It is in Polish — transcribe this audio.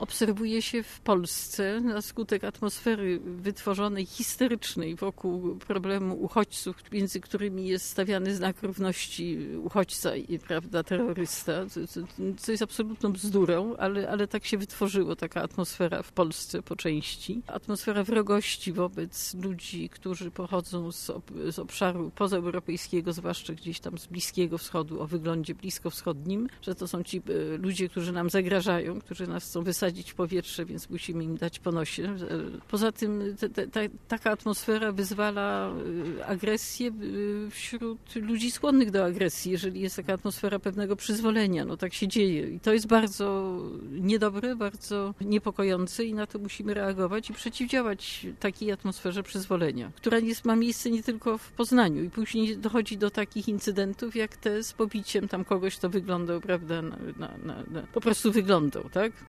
obserwuje się w Polsce na skutek atmosfery wytworzonej, histerycznej wokół problemu uchodźców, między którymi jest stawiany znak równości uchodźca i, prawda, terrorysta, co jest absolutną bzdurą, ale tak się wytworzyło, taka atmosfera w Polsce po części. Atmosfera wrogości wobec ludzi, którzy pochodzą z obszaru pozaeuropejskiego, zwłaszcza gdzieś tam z Bliskiego Wschodu, o wyglądzie bliskowschodnim, że to są ci ludzie, którzy nam zagrażają, którzy nas chcą wysadzić w powietrze, więc musimy im dać po nosie. Poza tym taka atmosfera wyzwala agresję wśród ludzi skłonnych do agresji, jeżeli jest taka atmosfera pewnego przyzwolenia. No tak się dzieje i to jest bardzo niedobre, bardzo niepokojące i na to musimy reagować i przeciwdziałać takiej atmosferze przyzwolenia, która ma miejsce nie tylko w Poznaniu i później dochodzi do takich incydentów jak te z pobiciem tam kogoś, kto wyglądał, prawda, po prostu wyglądał, tak?